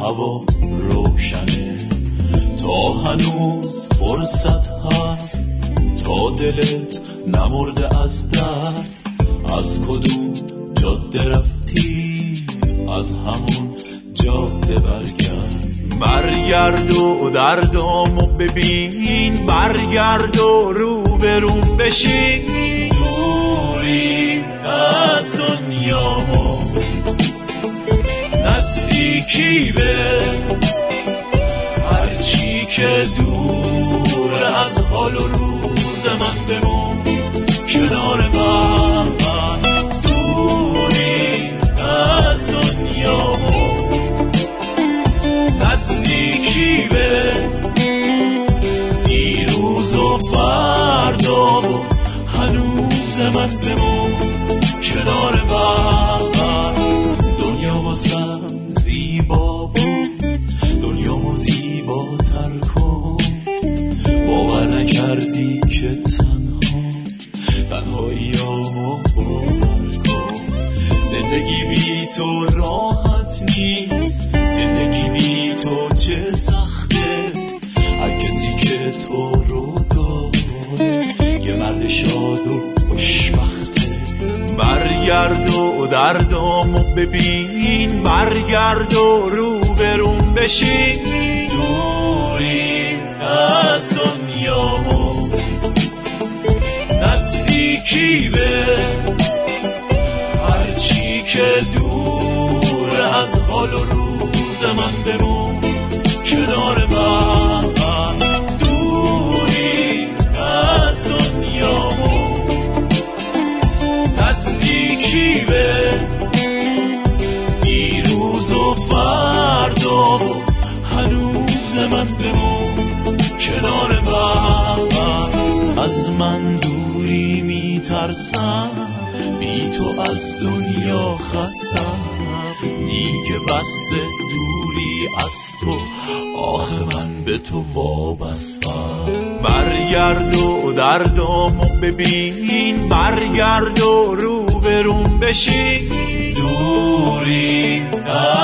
هوا روشنه، تا هنوز فرصت هست، تا دلت نمرده از درد. از کدوم جاده رفتی؟ از همون جاده برگرد و دردامو ببین، برگرد و روبروم بشین. دوری از دنیامو نزدیکی به هرچی که دور از حال و روز من بمون کنار من. دوری از دنیامو نزدیکی به دیروز و فردا و هنوز من بمون کنار من. دنیا واسم زیبا بود، دنیامو زیباتر کن. باور نکردی که تنهاییامو باور کن. زندگی بی تو راحت نیست، زندگی بی تو چه سخته. هر کسی که تو رو داره یه مرد شاد و خوشبخته. برگرد و دردامو ببین، برگرد و روبروم بشین. دوری از دنیامو نزدیکی به هرچی که دور از حال و روز من بمون کنار من. دوری از دنیامو نزدیکی به دیروز و فردا و هنوز من بمون کنار من. از من دوری میترسم، بی تو از دنیا خستم. دیگه بس دوری از تو، آخه من به تو وابستم. برگرد و دردامو ببین، برگرد و روبروم بشین. دوری